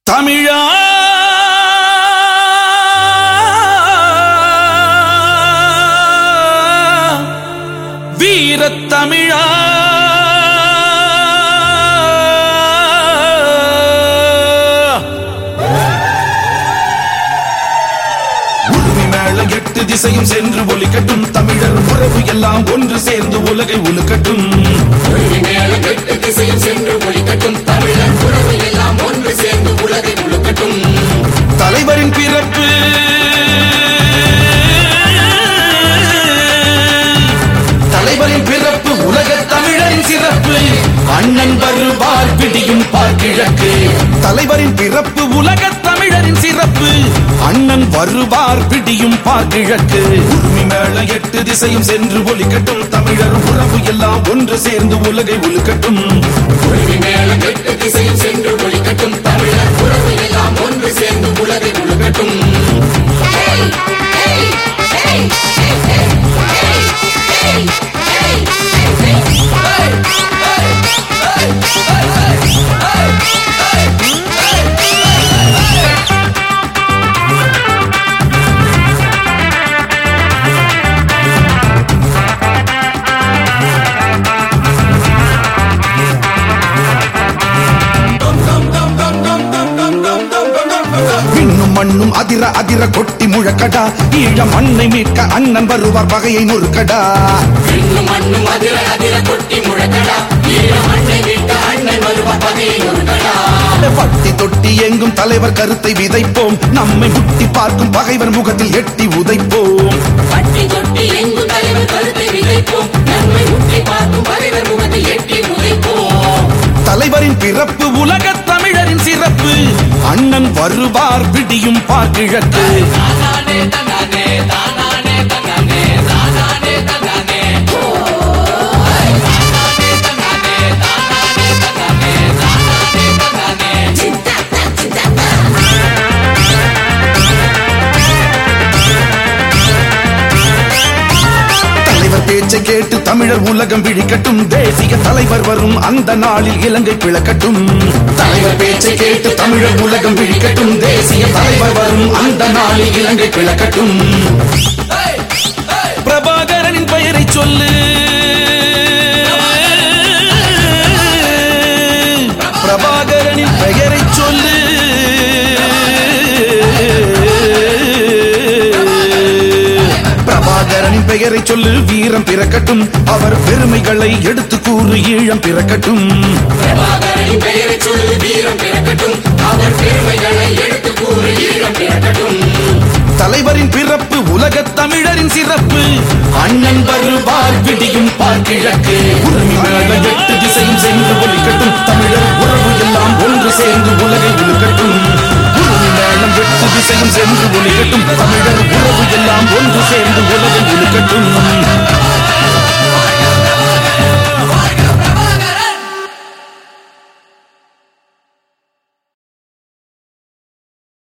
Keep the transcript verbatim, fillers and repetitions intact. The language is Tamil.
தமிழா வீரத் தமிழா உரிமை மேள எட்டு திசையும் சென்று ஒலிக்கட்டும் தமிழர் உறவு எல்லாம் ஒன்று சேர்ந்து உலகை உலுக்கட்டும் உரிமை மேள எட்டு திசையும் சென்று ஒலிக்கட்டும் தமிழர் உறவு எல்லாம் ஒன்று சேர்ந்து உலகை உலுக்கட்டும் தலைவரின் பிறப்பு தலைவரின் பிறப்பு உலக தமிழரின் சிறப்பு அண்ணன் வருவார் விடியும் பார்க்கிழக்கு தலைவரின் பிறப்பு உலக தமிழரின் சிறப்பு அண்ணன் வருவார் விடியும் பார்க்கிழக்கு உரிமை மேள எட்டு திசையும் சென்று ஒலிக்கட்டும் தமிழர் உறவு எல்லாம் ஒன்று சேர்ந்து உலகை உலுக்கட்டும் உரிமை மேள எட்டு திசையும் சென்று ஒலிக்கட்டும் தமிழர் உறவு எல்லாம் ஒன்று சேர்ந்து உலகை உலுக்கட்டும் மண்ணும் அதிர அதிர கொட்டி முழக்கடா ஈழ மண்ணை மீட்க அண்ணன் வருவார் பகையை நொறுக்கடா மண்ணும் அதிர அதிர கொட்டி முழக்கடா ஈழ மண்ணை மீட்க அண்ணன் வருவார் பகையை நொறுக்கடா பட்டி தொட்டி எங்கும் தலைவர் கருத்தை விதைப்போம் நம்மை முட்டி பார்க்கும் பகைவர் முகத்தில் எட்டி உதைப்போம் பட்டி தொட்டி எங்கும் தலைவர் கருத்தை விதைப்போம் நம்மை முட்டி பார்க்கும் பகைவர் முகத்தில் எட்டி உதைப்போம் தலைவரின் பிறப்பு உலக தமிழரின் சிறப்பு அண்ணன் வருவார் விடியும் பார்க்கிழக்கு பேச்சை கேட்டு தமிழர் உலகம் விழிக்கட்டும் தேசிய தலைவர் வரும் அந்த நாளில் இலங்கை பிளக்கட்டும் தலைவர் பேச்சை கேட்டு தமிழர் உலகம் விழிக்கட்டும் தேசிய தலைவர் வரும் அந்த நாளில் இலங்கை பிளக்கட்டும் பிரபாகரனின் பெயரை சொல்லு பிரபாகரனின் பெயரை சொல்லு பிரபாகரனின் பெயரை சொல்லு வீரம் பிறக்கட்டும் அவர் பெருமைகளை எடுத்து கூறு ஈழம் பிறக்கட்டும் பிரபாகரனின் பெயரை சொல்லு வீரம் பிறக்கட்டும் அவர் பெருமைகளை எடுத்து கூறு ஈழம் பிறக்கட்டும் தலைவரின் பிறப்பு உலக தமிழரின் சிறப்பு அண்ணன் வருவார் விடியும் பார்க்கிழக்கு உரிமை மேள எட்டு திசையும் சென்று ஒலிக்கட்டும் தமிழர் உறவு எல்லாம் ஒன்று சேர்ந்து உலகை உலுக்கட்டும் உரிமை மேளம் எட்டு திசையும் சென்று ஒலிக்கட்டும் தமிழர் உறவு எல்லாம் ஒன்று சேர்ந்து உலகை உலுக்கட்டும்